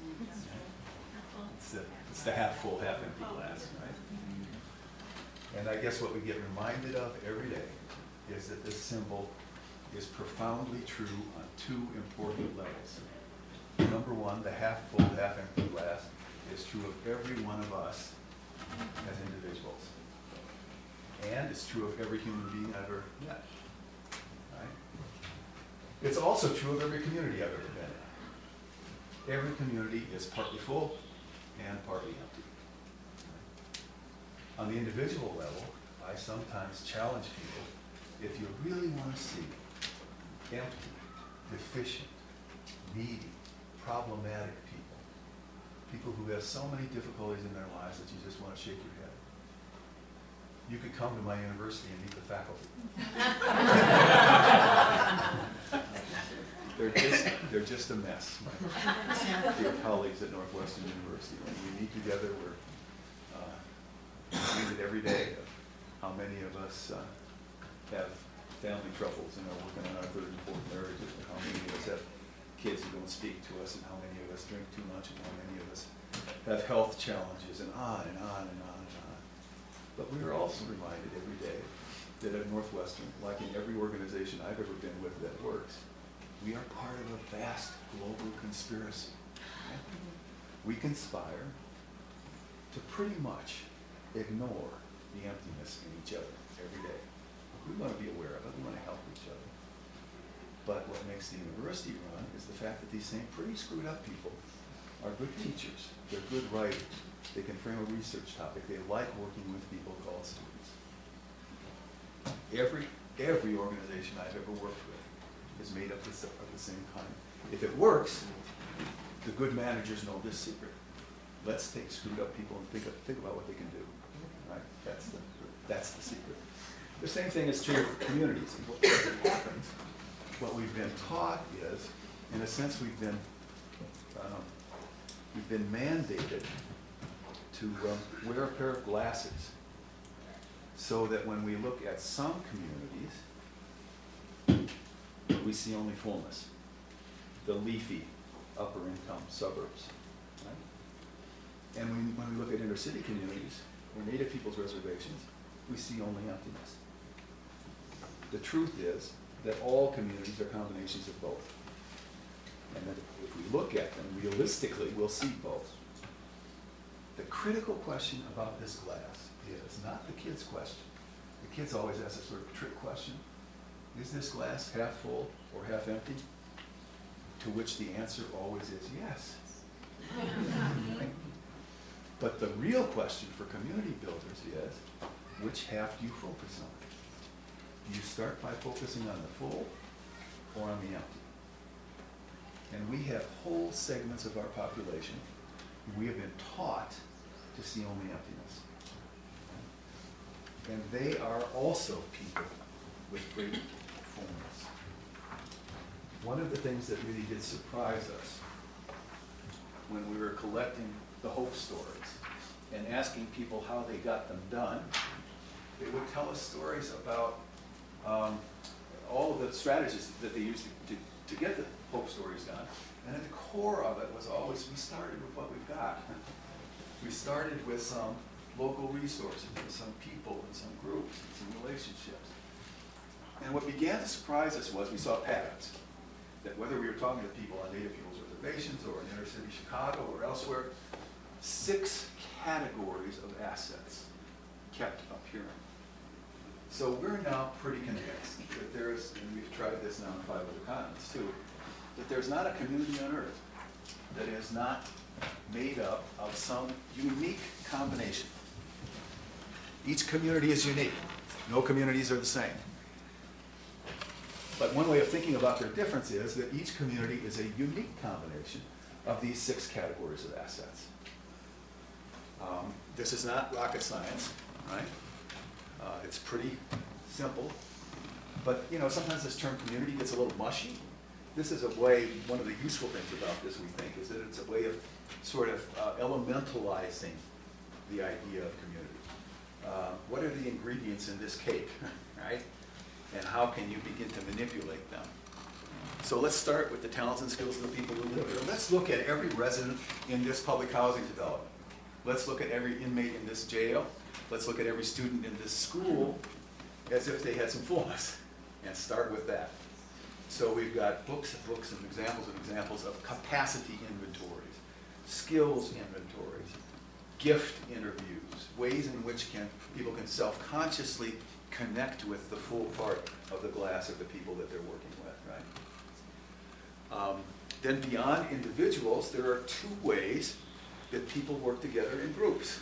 It's the, it's the half full, half empty glass, right? And I guess what we get reminded of every day is that this symbol is profoundly true on two important levels. Number one, the half full, half empty glass is true of every one of us as individuals. And it's true of every human being I've ever met. Right? It's also true of every community I've ever been in. Every community is partly full and partly empty. On the individual level, I sometimes challenge people, if you really want to see empty, deficient, needy, problematic people, people who have so many difficulties in their lives that you just want to shake your head, you could come to my university and meet the faculty. They're just, they're just a mess, my dear colleagues at Northwestern University. When we meet together, we're uh, reminded every day of how many of us uh, have family troubles and are working on our third and fourth marriages, and how many of us have kids who don't speak to us, and how many of us drink too much, and how many of us have health challenges, and on and on and on and on. But we are also reminded every day that at Northwestern, like in every organization I've ever been with that works, we are part of a vast global conspiracy. Right? We conspire to pretty much ignore the emptiness in each other every day. We want to be aware of it, we want to help each other. But what makes the university run is the fact that these same pretty screwed up people are good teachers, they're good writers, they can frame a research topic, they like working with people called students. Every, every organization I've ever worked with is made up of the of the same kind. If it works, the good managers know this secret. Let's take screwed up people and think, of, think about what they can do, right? That's the, that's the secret. The same thing is true of communities. What happens, what we've been taught is, in a sense, we've been, um, we've been mandated to um, wear a pair of glasses so that when we look at some communities, we see only fullness, the leafy upper income suburbs. Right? And when, when we look at inner city communities or native people's reservations, we see only emptiness. The truth is that all communities are combinations of both. And that if we look at them realistically, we'll see both. The critical question about this glass is not the kid's question. The kids always ask a sort of trick question. Is this glass half full or half empty? To which the answer always is yes. Right? But the real question for community builders is, which half do you focus on? Do you start by focusing on the full or on the empty? And we have whole segments of our population we have been taught to see only emptiness. And they are also people with great fullness. One of the things that really did surprise us when we were collecting the hope stories and asking people how they got them done, they would tell us stories about um, all of the strategies that they used to, to, to get the hope stories done. And at the core of it was always, we started with what we've got. We started with some local resources, with some people and some groups and some relationships. And what began to surprise us was we saw patterns. That whether we were talking to people on native people's reservations or in inner city Chicago or elsewhere, six categories of assets kept appearing. So we're now pretty convinced that there's, and we've tried this now in five other continents too, that there's not a community on earth that is not made up of some unique combination. Each community is unique. No communities are the same. But one way of thinking about their difference is that each community is a unique combination of these six categories of assets. Um, this is not rocket science, right? Uh, it's pretty simple. But you know, sometimes this term community gets a little mushy. This is a way, one of the useful things about this, we think, is that it's a way of sort of uh, elementalizing the idea of community. Uh, what are the ingredients in this cake, right? And how can you begin to manipulate them? So let's start with the talents and skills of the people who live here. Let's look at every resident in this public housing development. Let's look at every inmate in this jail. Let's look at every student in this school as if they had some fullness, and start with that. So we've got books and books and examples and examples of capacity inventories, skills inventories, gift interviews, ways in which can people can self-consciously connect with the full part of the glass of the people that they're working with, right? Um, then beyond individuals, there are two ways that people work together in groups.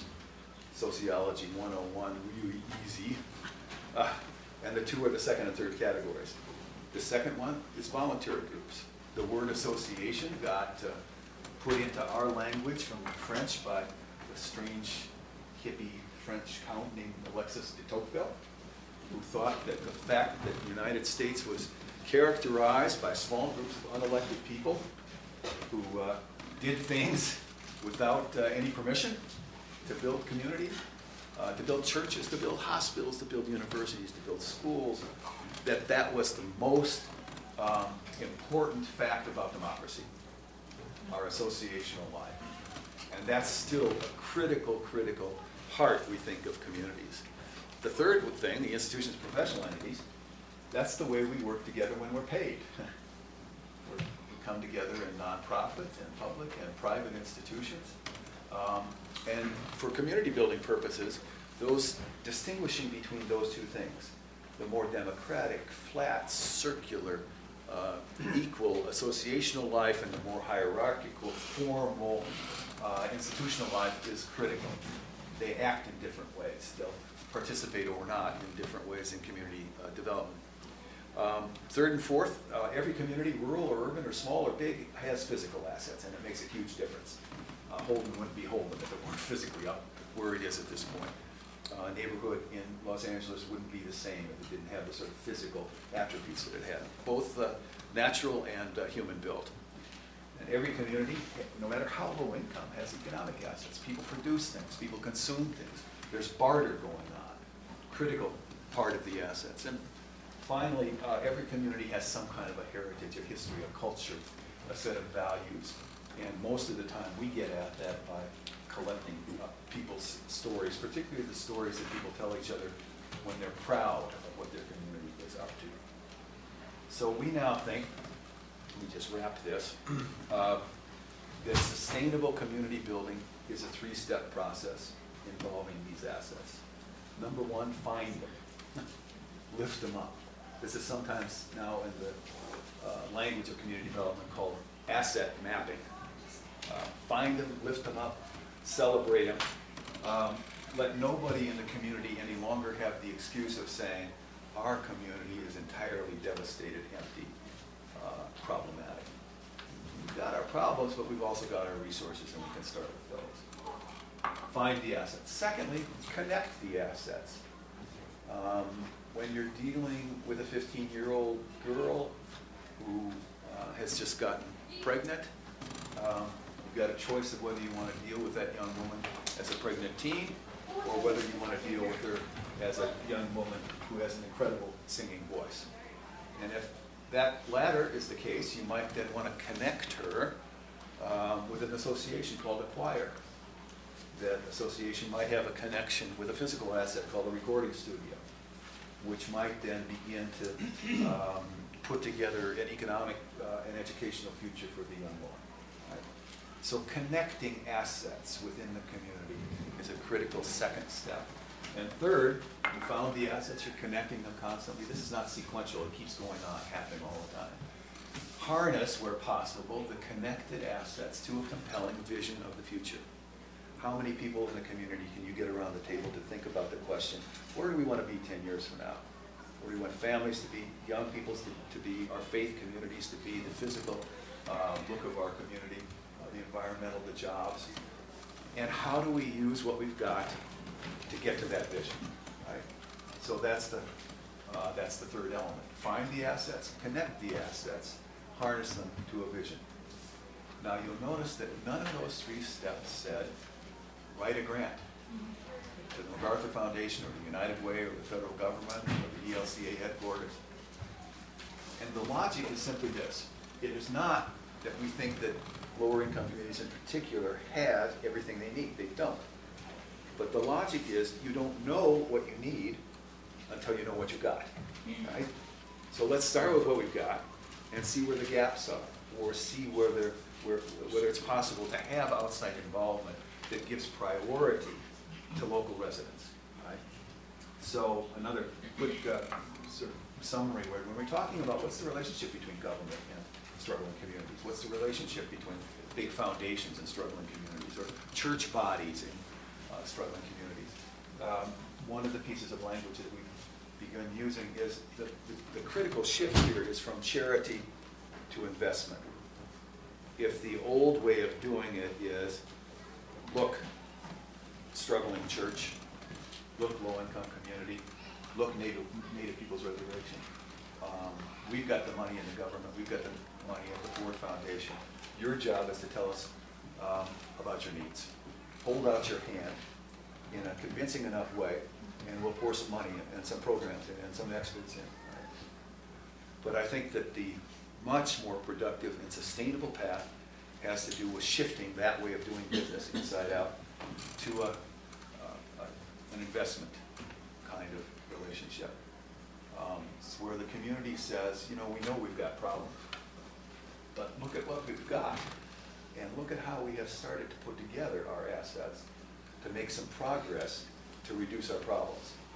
Sociology one oh one, really easy. Uh, and the two are the second and third categories. The second one is voluntary groups. The word association got uh, put into our language from the French by a strange hippie French count named Alexis de Tocqueville, who thought that the fact that the United States was characterized by small groups of unelected people who uh, did things without uh, any permission to build communities, uh, to build churches, to build hospitals, to build universities, to build schools, that that was the most um, important fact about democracy, our associational life. And that's still a critical, critical part, we think, of communities. The third thing, the institutions, professional entities, that's the way we work together when we're paid. We're, we come together in nonprofit and public and private institutions. Um, and for community building purposes, those distinguishing between those two things, the more democratic, flat, circular, uh, equal associational life and the more hierarchical, formal, uh, institutional life is critical. They act in different ways. They'll participate or not in different ways in community uh, development. Um, third and fourth, uh, every community, rural or urban or small or big, has physical assets, and it makes a huge difference. Uh, Holden wouldn't be Holden if it weren't physically up where it is at this point. Uh, a neighborhood in Los Angeles wouldn't be the same if it didn't have the sort of physical attributes that it had, both uh, natural and uh, human built. And every community, no matter how low income, has economic assets. People produce things, people consume things. There's barter going on, critical part of the assets. And finally, uh, every community has some kind of a heritage, a history, a culture, a set of values. And most of the time we get at that by collecting uh, people's stories, particularly the stories that people tell each other when they're proud of what their community is up to. So we now think, let me just wrap this, uh, that sustainable community building is a three-step process involving these assets. Number one, find them, lift them up. This is sometimes now in the uh, language of community development called asset mapping. Uh, find them, lift them up, celebrate them. Um, let nobody in the community any longer have the excuse of saying, our community is entirely devastated, empty, uh, problematic. We've got our problems, but we've also got our resources, and we can start with those. Find the assets. Secondly, connect the assets. Um, when you're dealing with a fifteen-year-old girl who uh, has just gotten pregnant, um, you've got a choice of whether you want to deal with that young woman as a pregnant teen or whether you want to deal with her as a young woman who has an incredible singing voice. And if that latter is the case, you might then want to connect her um, with an association called a choir. That association might have a connection with a physical asset called a recording studio, which might then begin to um, put together an economic uh, and educational future for the young woman. Right? So connecting assets within the community is a critical second step. And third, you found the assets, you're connecting them constantly. This is not sequential, it keeps going on, happening all the time. Harness, where possible, the connected assets to a compelling vision of the future. How many people in the community can you get around the table to think about the question, where do we want to be ten years from now? Where do we want families to be, young people to, to be, our faith communities to be, the physical uh, look of our community, uh, the environmental, the jobs? And how do we use what we've got to get to that vision, right? So that's the, uh, that's the third element. Find the assets, connect the assets, harness them to a vision. Now you'll notice that none of those three steps said, write a grant to the MacArthur Foundation or the United Way or the federal government or the E L C A headquarters. And the logic is simply this. It is not that we think that lower income communities in particular have everything they need. They don't. But the logic is you don't know what you need until you know what you got, right? So let's start with what we've got and see where the gaps are, or see whether, where, whether it's possible to have outside involvement that gives priority to local residents, right? So another quick uh, sort of summary, where when we're talking about what's the relationship between government and struggling communities, what's the relationship between big foundations and struggling communities, or church bodies and uh, struggling communities. Um, one of the pieces of language that we've begun using is the, the, the critical shift here is from charity to investment. If the old way of doing it is, look, struggling church, look, low-income community, look, Native, Native Peoples Reservation. Um, we've got the money in the government, we've got the money at the Ford Foundation. Your job is to tell us um, about your needs. Hold out your hand in a convincing enough way, and we'll pour some money in, and some programs in, and some experts in. Right? But I think that the much more productive and sustainable path has to do with shifting that way of doing business inside out to a, a, a, an investment kind of relationship. Um, it's where the community says, you know, we know we've got problems, but look at what we've got, and look at how we have started to put together our assets to make some progress to reduce our problems,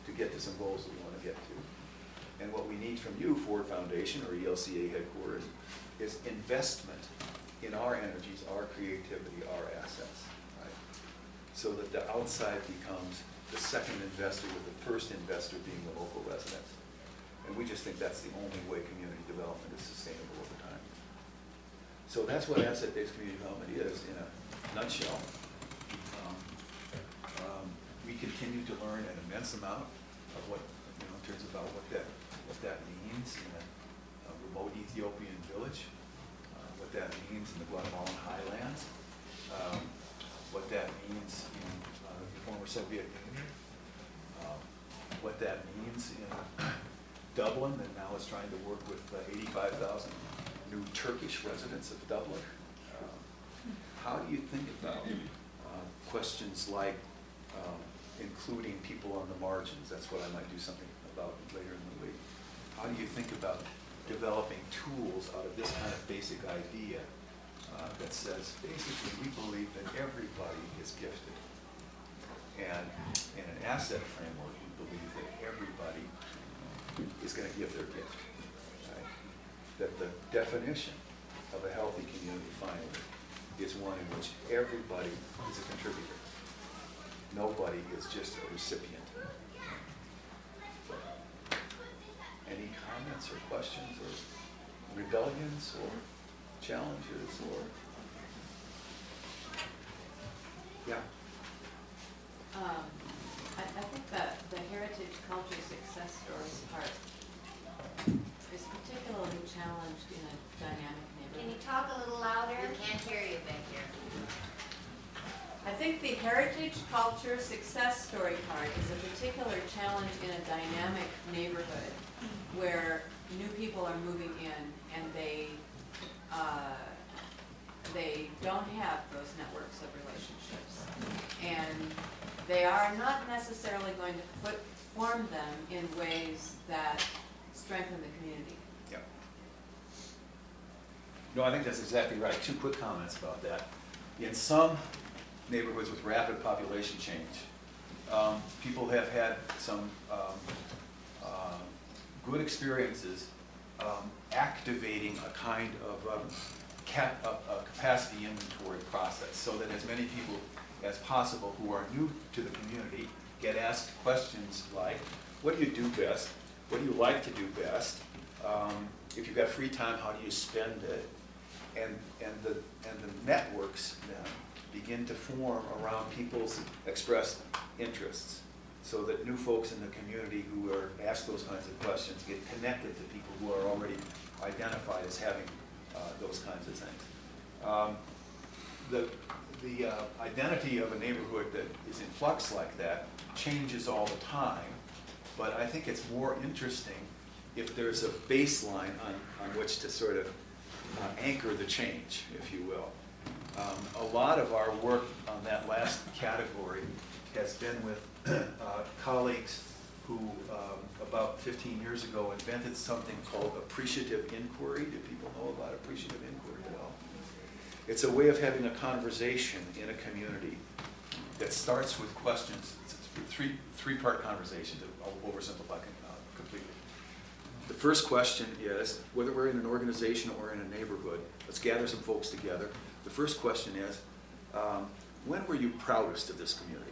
to get to some goals that we want to get to. And what we need from you, Ford Foundation or E L C A headquarters, is investment in our energies, our creativity, our assets, right? So that the outside becomes the second investor, with the first investor being the local residents. And we just think that's the only way community development is sustainable over time. So that's what asset-based community development is in a nutshell. Um, um, we continue to learn an immense amount of what, you know, in terms about what that, what that means in a, a remote Ethiopian village, uh, what that means in the Guatemalan highlands, um, what that means in uh, the former Soviet Union, um, what that means in Dublin, that now is trying to work with uh, eighty-five thousand new Turkish residents of Dublin. Um, how do you think about uh, questions like um, including people on the margins? That's what I might do something about later in the week. How do you think about developing tools out of this kind of basic idea uh, that says, basically, we believe that everybody is gifted. And in an asset framework, we believe that everybody is going to give their gift. Right? That the definition of a healthy community finally is one in which everybody is a contributor. Nobody is just a recipient. Any comments or questions or rebellions or challenges or? Yeah. Um, I, I think that the heritage culture success stories part is particularly challenged in a dynamic Can you neighborhood. talk a little louder? We can't hear you back here. I think the heritage culture success story part is a particular challenge in a dynamic neighborhood where new people are moving in and they uh, they don't have those networks of relationships, and they are not necessarily going to put, form them in ways that strengthen the community. Yeah. No, I think that's exactly right. Two quick comments about that. In some neighborhoods with rapid population change, um, people have had some um, uh, good experiences um, activating a kind of um, cap, a, a capacity inventory process, so that as many people as possible who are new to the community get asked questions like, what do you do best? What do you like to do best? Um, if you've got free time, how do you spend it? And, and, the, and the networks then begin to form around people's expressed interests, so that new folks in the community who are asked those kinds of questions get connected to people who are already identified as having uh, those kinds of things. Um, the the uh, identity of a neighborhood that is in flux like that changes all the time, but I think it's more interesting if there's a baseline on, on which to sort of uh, anchor the change, if you will. Um, a lot of our work on that last category has been with uh, colleagues who um, about fifteen years ago invented something called appreciative inquiry. Do people know about appreciative inquiry at all? It's a way of having a conversation in a community that starts with questions. It's a three, three-part conversation to oversimplify uh, completely. The first question is, whether we're in an organization or in a neighborhood, let's gather some folks together. The first question is, um, when were you proudest of this community?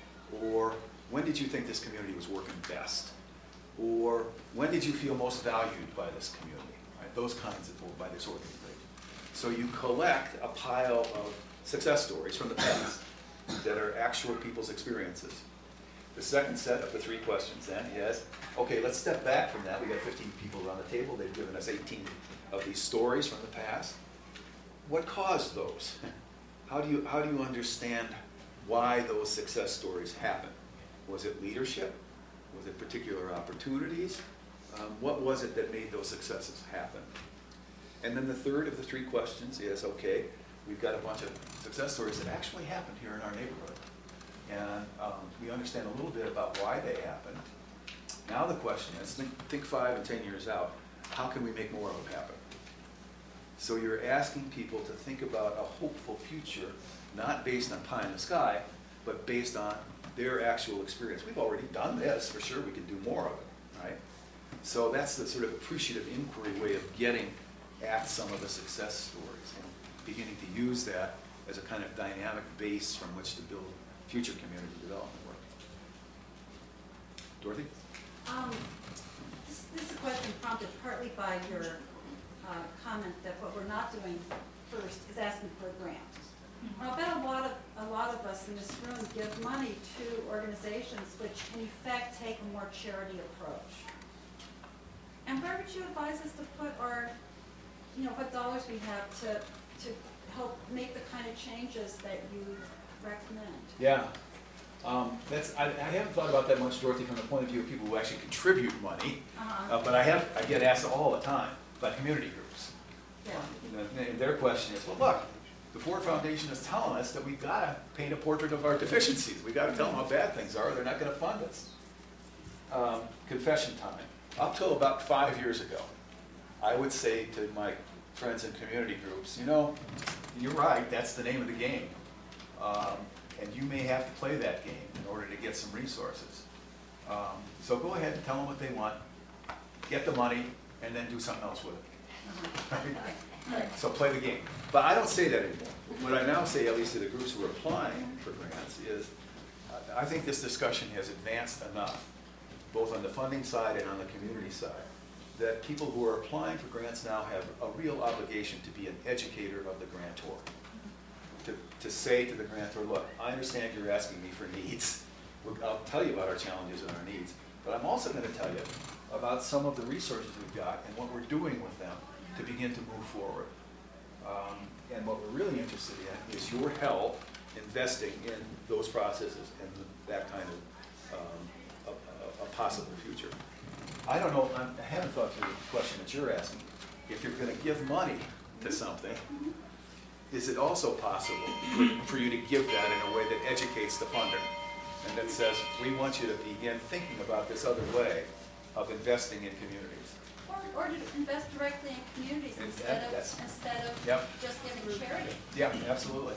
Or when did you think this community was working best? Or when did you feel most valued by this community? Right? Those kinds of, by this organization. So you collect a pile of success stories from the past that are actual people's experiences. The second set of the three questions then is, okay, let's step back from that. We got fifteen people around the table. They've given us eighteen of these stories from the past. What caused those? How do you, how do you understand why those success stories happen? Was it leadership? Was it particular opportunities? Um, what was it that made those successes happen? And then the third of the three questions is, okay, we've got a bunch of success stories that actually happened here in our neighborhood. And um, we understand a little bit about why they happened. Now the question is, think, think five and ten years out, how can we make more of them happen? So you're asking people to think about a hopeful future, not based on pie in the sky, but based on their actual experience. We've already done this, for sure, we can do more of it, right? So that's the sort of appreciative inquiry way of getting at some of the success stories and beginning to use that as a kind of dynamic base from which to build future community development work. Dorothy? Um, This, this is a question prompted partly by your uh, comment that what we're not doing first is asking for a grant. Well, I bet a lot of, a lot of us in this room give money to organizations which in effect take a more charity approach. And where would you advise us to put our, you know, what dollars we have to, to help make the kind of changes that you recommend? Yeah. Um, that's, I, I haven't thought about that much, Dorothy, from the point of view of people who actually contribute money, Uh-huh. uh, but I have, I get asked all the time by community groups. Yeah. And, and their question is, well, look, the Ford Foundation is telling us that we've got to paint a portrait of our deficiencies. We've got to tell them how bad things are, or they're not going to fund us. Um, confession time. Up till about five years ago, I would say to my friends in community groups, you know, you're right, that's the name of the game. Um, and you may have to play that game in order to get some resources. Um, so go ahead and tell them what they want, get the money, and then do something else with it. Right? So play the game. But I don't say that anymore. What I now say, at least to the groups who are applying for grants, is uh, I think this discussion has advanced enough, both on the funding side and on the community side, that people who are applying for grants now have a real obligation to be an educator of the grantor. To, to say to the grantor, look, I understand you're asking me for needs. I'll tell you about our challenges and our needs, but I'm also going to tell you about some of the resources we've got and what we're doing with them to begin to move forward. Um, and what we're really interested in is your help investing in those processes and that kind of um, a, a, a possible future. I don't know, I'm, I haven't thought through the question that you're asking. If you're going to give money to something, is it also possible for, for you to give that in a way that educates the funder and that says, we want you to begin thinking about this other way of investing in communities? Or, or to invest directly in communities And instead that- of, that's- instead of Yep. just giving charity. Yeah, absolutely.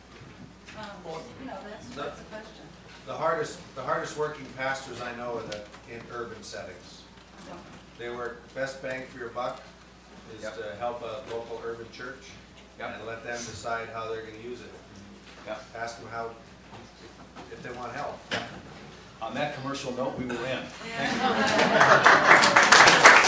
Um, You know, that's, that's the question. The hardest, the hardest working pastors I know are the, in urban settings. So, They work best bang for your buck is Yep. to help a local urban church Yep. and let them decide how they're gonna use it. Yeah. Ask them how, if they want help. On that commercial note, we will end. Yeah.